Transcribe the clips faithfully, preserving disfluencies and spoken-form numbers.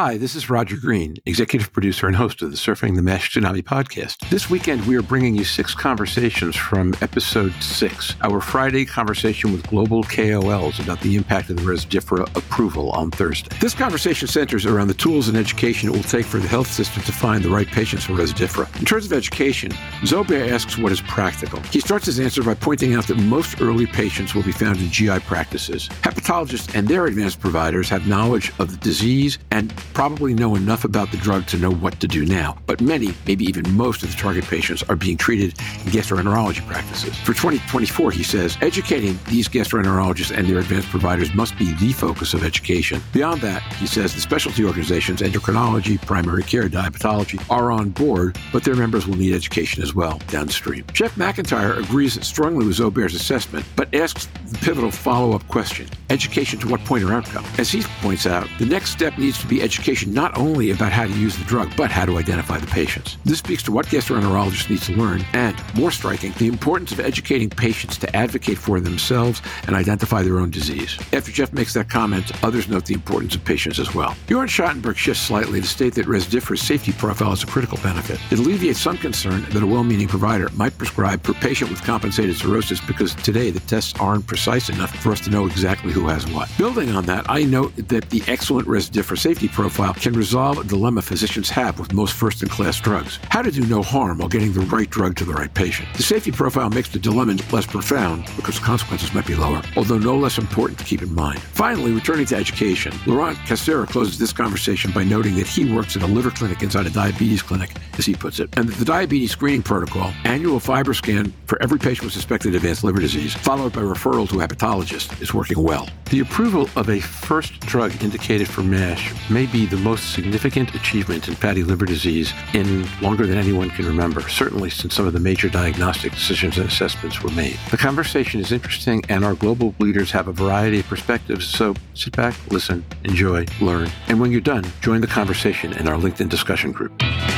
Hi, this is Roger Green, executive producer and host of the Surfing the MASH Tsunami podcast. This weekend, we are bringing you six conversations from episode six, our Friday conversation with global K O Ls about the impact of the Rezdiffra approval on Thursday. This conversation centers around the tools and education it will take for the health system to find the right patients for Rezdiffra. In terms of education, Zubair asks what is practical. He starts his answer by pointing out that most early patients will be found in G I practices. Hepatologists and their advanced providers have knowledge of the disease and probably know enough about the drug to know what to do now. But many, maybe even most of the target patients are being treated in gastroenterology practices. For twenty twenty-four, he says, educating these gastroenterologists and their advanced providers must be the focus of education. Beyond that, he says, the specialty organizations, endocrinology, primary care, diabetology, are on board, but their members will need education as well downstream. Jeff McIntyre agrees strongly with Zubair's assessment, but asks the pivotal follow-up question, education to what point or outcome? As he points out, the next step needs to be education not only about how to use the drug, but how to identify the patients. This speaks to what gastroenterologists need to learn, and, more striking, the importance of educating patients to advocate for themselves and identify their own disease. After Jeff makes that comment, others note the importance of patients as well. Bjorn Schattenberg shifts slightly to state that Rezdiffra's safety profile is a critical benefit. It alleviates some concern that a well-meaning provider might prescribe for a patient with compensated cirrhosis because today the tests aren't precise enough for us to know exactly who has what. Building on that, I note that the excellent Rezdiffra safety profile can resolve a dilemma physicians have with most first-in-class drugs. How to do no harm while getting the right drug to the right patient. The safety profile makes the dilemma less profound because consequences might be lower, although no less important to keep in mind. Finally, returning to education, Laurent Cassera closes this conversation by noting that he works at a liver clinic inside a diabetes clinic, as he puts it, and that the diabetes screening protocol, annual fiber scan for every patient with suspected advanced liver disease, followed by referral to a hepatologist, is working well. The approval of a first drug indicated for MASH may be the most significant achievement in fatty liver disease in longer than anyone can remember, certainly since some of the major diagnostic decisions and assessments were made. The conversation is interesting, and our global leaders have a variety of perspectives, so sit back, listen, enjoy, learn, and when you're done, join the conversation in our LinkedIn discussion group.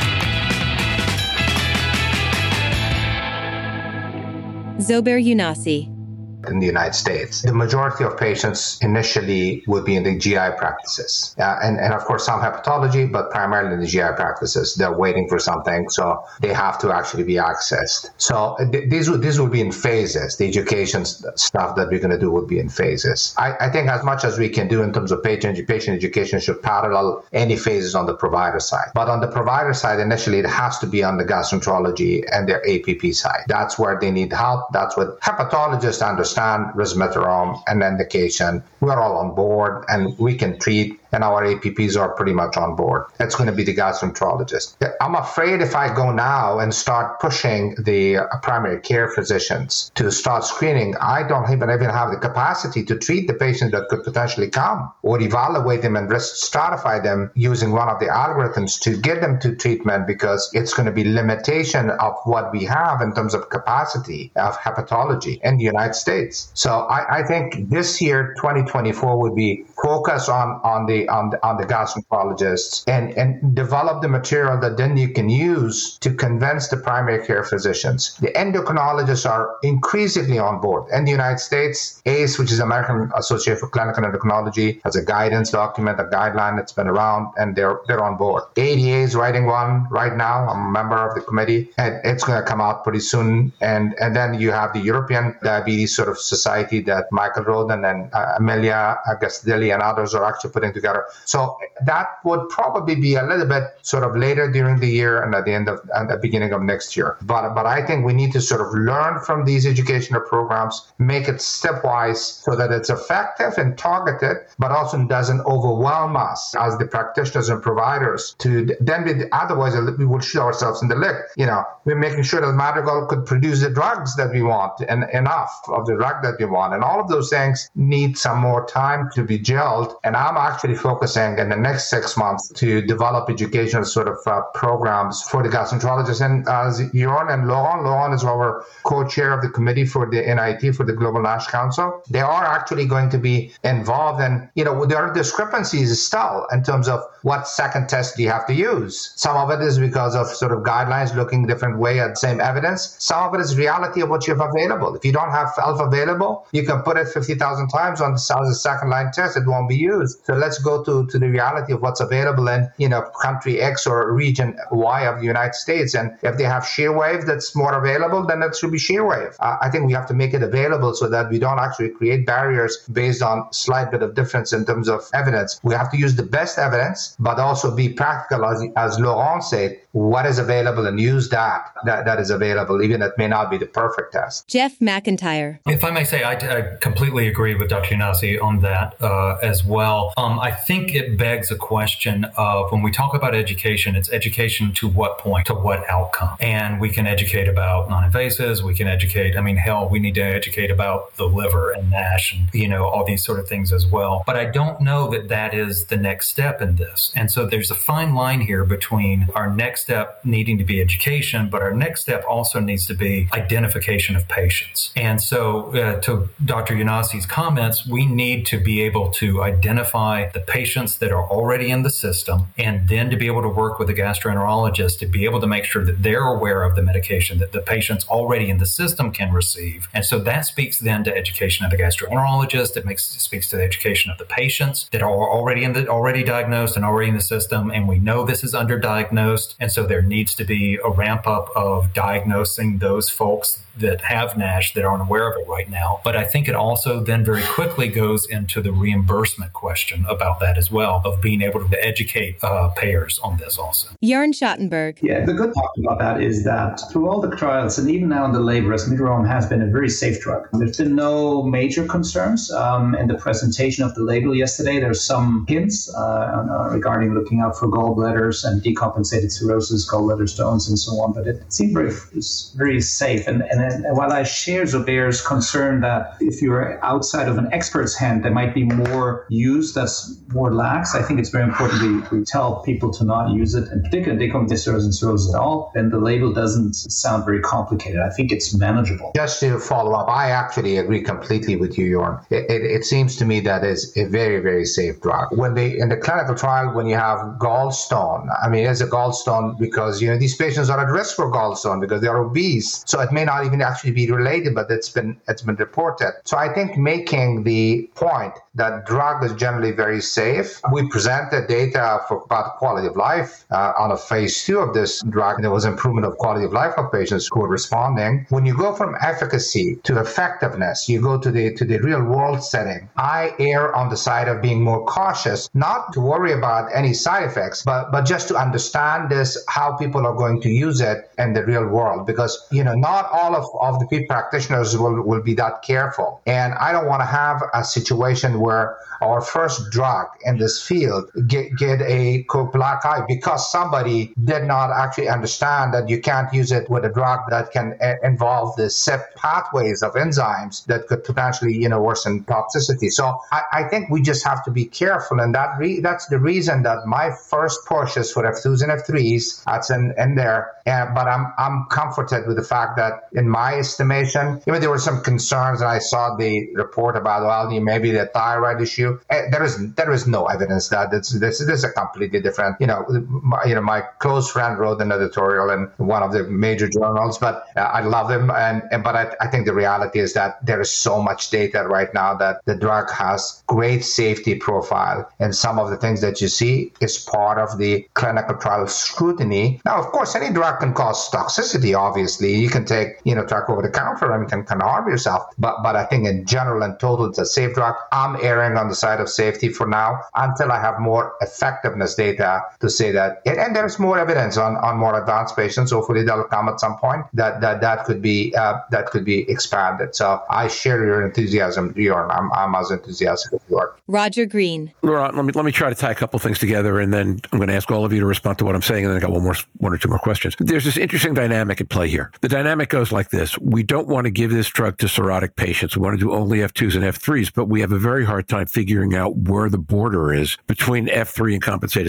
Zubair Younasi. In the United States, the majority of patients initially would be in the G I practices. Uh, and, and of course, some hepatology, but primarily in the G I practices. They're waiting for something, so they have to actually be accessed. So th- these, would, these would be in phases. The education st- stuff that we're going to do would be in phases. I, I think as much as we can do in terms of patient, patient education should parallel any phases on the provider side. But on the provider side, initially, it has to be on the gastroenterology and their A P P side. That's where they need help. That's what hepatologists understand. Resmetirom and indication. We're all on board and we can treat, and our A P Ps are pretty much on board. It's going to be the gastroenterologist. I'm afraid if I go now and start pushing the primary care physicians to start screening, I don't even, even have the capacity to treat the patients that could potentially come, or evaluate them and risk stratify them using one of the algorithms to get them to treatment, because it's going to be limitation of what we have in terms of capacity of hepatology in the United States. So I, I think this year, twenty twenty-four, would be focus on, on the on the, on the gastroenterologists and, and develop the material that then you can use to convince the primary care physicians. The endocrinologists are increasingly on board. In the United States, A C E, which is American Association for Clinical Endocrinology, has a guidance document, a guideline that's been around, and they're they're on board. A D A is writing one right now. I'm a member of the committee, and it's going to come out pretty soon. And and then you have the European Diabetes sort of society that Michael Roden and uh, Amelia Gastelli and others are actually putting together. So that would probably be a little bit sort of later during the year and at the end of at the beginning of next year. But but I think we need to sort of learn from these educational programs, make it stepwise so that it's effective and targeted, but also doesn't overwhelm us as the practitioners and providers. To then be otherwise we will shoot ourselves in the leg. You know, we're making sure that Madrigal could produce the drugs that we want and enough of the drug that we want, and all of those things need some more time to be gelled. And I'm actually focusing in the next six months to develop education educational sort of uh, programs for the gastroenterologists. And as uh, Jorn and Laurent, Laurent is our co-chair of the committee for the N I T, for the Global NASH Council. They are actually going to be involved, and you know there are discrepancies still in terms of what second test do you have to use. Some of it is because of sort of guidelines looking different way at the same evidence. Some of it is reality of what you have available. If you don't have alpha available, you can put it fifty thousand times on the as a second line test. It won't be used. So let's go to, to the reality of what's available in, you know, country X or region Y of the United States. And if they have ShareWave that's more available, then it should be ShareWave. Uh, I think we have to make it available so that we don't actually create barriers based on slight bit of difference in terms of evidence. We have to use the best evidence, but also be practical, as, as Laurent said, what is available and use that, that that is available, even if it may not be the perfect test. Jeff McIntyre. If I may say, I, I completely agree with Doctor Younasi on that uh, as well. Um, I think it begs a question of when we talk about education, it's education to what point, to what outcome? And we can educate about non-invasives, we can educate, I mean, hell, we need to educate about the liver and NASH and, you know, all these sort of things as well. But I don't know that that is the next step in this. And so there's a fine line here between our next step needing to be education, but our next step also needs to be identification of patients. And so uh, to Doctor Younasi's comments, we need to be able to identify the patients that are already in the system, and then to be able to work with the gastroenterologist to be able to make sure that they're aware of the medication that the patients already in the system can receive. And so that speaks then to education of the gastroenterologist. It makes it speaks to the education of the patients that are already in the already diagnosed and already in the system. And we know this is underdiagnosed. And so there needs to be a ramp up of diagnosing those folks that have NASH that aren't aware of it right now. But I think it also then very quickly goes into the reimbursement question about that as well, of being able to educate uh, payers on this also. Jörn Schattenberg. Yeah, the good part about that is that through all the trials, and even now in the label, resmetirom has been a very safe drug. There's been no major concerns. Um, in the presentation of the label yesterday, there's some hints uh, uh, regarding looking out for gallbladders and decompensated cirrhosis, gallbladder stones, and so on. But it seemed very, very safe. And, and And while I share Zubair's concern that if you're outside of an expert's hand, there might be more use that's more lax, I think it's very important we, we tell people to not use it, in particular decompensated cirrhosis and cirrhosis at all. Then the label doesn't sound very complicated. I think it's manageable. Just to follow up, I actually agree completely with you, Jorn. It, it, it seems to me that is a very, very safe drug. When they in the clinical trial, when you have gallstone, I mean, it's a gallstone because, you know, these patients are at risk for gallstone because they are obese. So it may not even actually be related, but it's been it's been reported. So I think making the point that drug is generally very safe. We presented data for about quality of life uh, on a phase two of this drug. There was improvement of quality of life of patients who were responding. When you go from efficacy to effectiveness, you go to the to the real world setting. I err on the side of being more cautious, not to worry about any side effects, but but just to understand this, how people are going to use it in the real world, because you know not all of of the practitioners will, will be that careful. And I don't want to have a situation where our first drug in this field get, get a black eye because somebody did not actually understand that you can't use it with a drug that can uh, involve the S I P pathways of enzymes that could potentially, you know, worsen toxicity. So I, I think we just have to be careful. And that re- that's the reason that my first push is for F twos and F threes. That's in, in there. Uh, but I'm I'm comforted with the fact that in my estimation, even there were some concerns, and I saw the report about, well, maybe the thyroid issue. Uh, there is there is no evidence that it's, this, this is a completely different, you know, my, you know, my close friend wrote an editorial in one of the major journals, but uh, I love him. And, and but I, I think the reality is that there is so much data right now that the drug has great safety profile. And some of the things that you see is part of the clinical trial scrutiny. Now, of course, any drug can cause toxicity, obviously. You can take, you know, drug over the counter and can, can harm yourself. But but I think in general and total, it's a safe drug. I'm erring on the side of safety for now until I have more effectiveness data to say that. And, and there's more evidence on, on more advanced patients. Hopefully that'll come at some point that that, that could be uh, that could be expanded. So I share your enthusiasm, Jorn. I'm, I'm as enthusiastic as you are. Roger Green. Laurent, let me let me try to tie a couple things together, and then I'm going to ask all of you to respond to what I'm saying, and then I got one more, one or two more questions. There's this interesting dynamic at play here. The dynamic goes like this: we don't want to give this drug to cirrhotic patients. We want to do only F twos and F threes, but we have a very hard time figuring out where the border is between F three and compensated cirrhosis.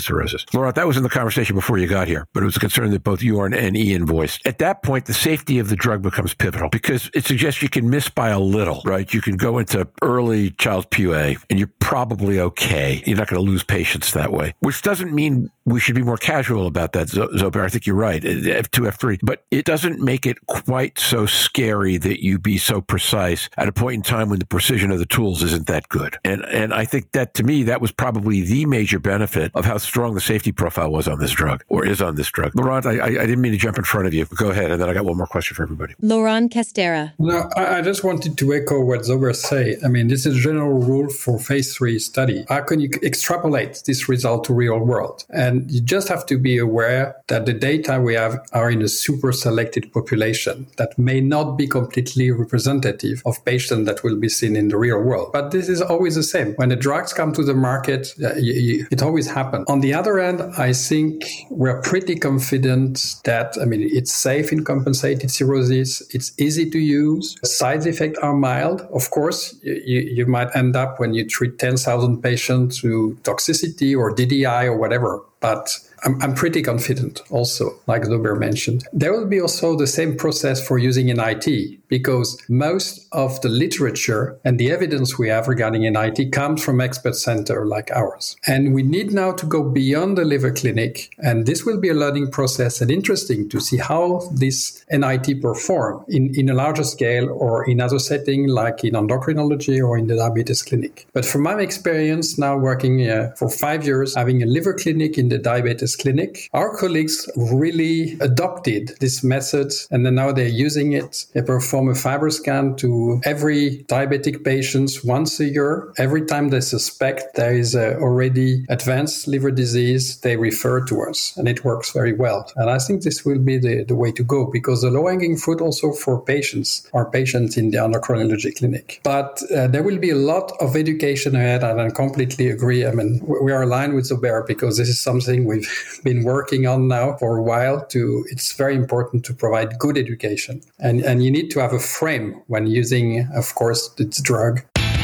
Laurent, that was in the conversation before you got here, but it was a concern that both you and Ian voiced. At that point, the safety of the drug becomes pivotal because it suggests you can miss by a little, right? You can go into early child's P U A and you're probably okay. You're not going to lose patients that way, which doesn't mean we should be more casual about that, Zubair. I think you're right, F two, F three. But it doesn't make it quite so scary that you be so precise at a point in time when the precision of the tools isn't that good. And and I think that, to me, that was probably the major benefit of how strong the safety profile was on this drug, or is on this drug. Laurent, I, I didn't mean to jump in front of you. Go ahead, and then I got one more question for everybody. Laurent Castera. No, I, I just wanted to echo what Zubair said. I mean, this is a general rule for phase three study. How can you extrapolate this result to real world? And you just have to be aware that the data we have are in a super selected population that may not be completely representative of patients that will be seen in the real world. But this is always the same. When the drugs come to the market, uh, you, you, it always happens. On the other hand, I think we're pretty confident that, I mean, it's safe in compensated cirrhosis. It's easy to use. Side effects are mild. Of course, you, you might end up when you treat ten thousand patients to toxicity or D D I or whatever. But I'm, I'm pretty confident also, like Zubair mentioned. There will be also the same process for using N I T, because most of the literature and the evidence we have regarding N I T comes from expert centers like ours. And we need now to go beyond the liver clinic. And this will be a learning process and interesting to see how this N I T perform in, in a larger scale or in other settings like in endocrinology or in the diabetes clinic. But from my experience now working uh, for five years, having a liver clinic in the diabetes clinic, our colleagues really adopted this method and then now they're using it. They perform a fiber scan to every diabetic patient once a year. Every time they suspect there is a already advanced liver disease, they refer to us and it works very well. And I think this will be the, the way to go because the low-hanging fruit also for patients are patients in the endocrinology clinic. But uh, there will be a lot of education ahead and I completely agree. I mean, we are aligned with Zubair because this is something we've been working on now for a while. To it's very important to provide good education. And, and you need to have a frame when using, of course, this drug.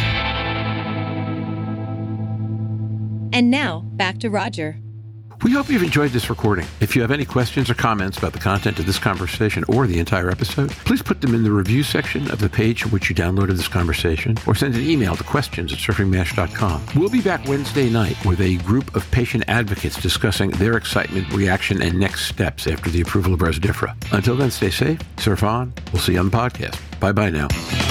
And now, back to Roger. We hope you've enjoyed this recording. If you have any questions or comments about the content of this conversation or the entire episode, please put them in the review section of the page from which you downloaded this conversation or send an email to questions at surfing mash dot com. We'll be back Wednesday night with a group of patient advocates discussing their excitement, reaction, and next steps after the approval of Rezdiffra. Until then, stay safe, surf on. We'll see you on the podcast. Bye-bye now.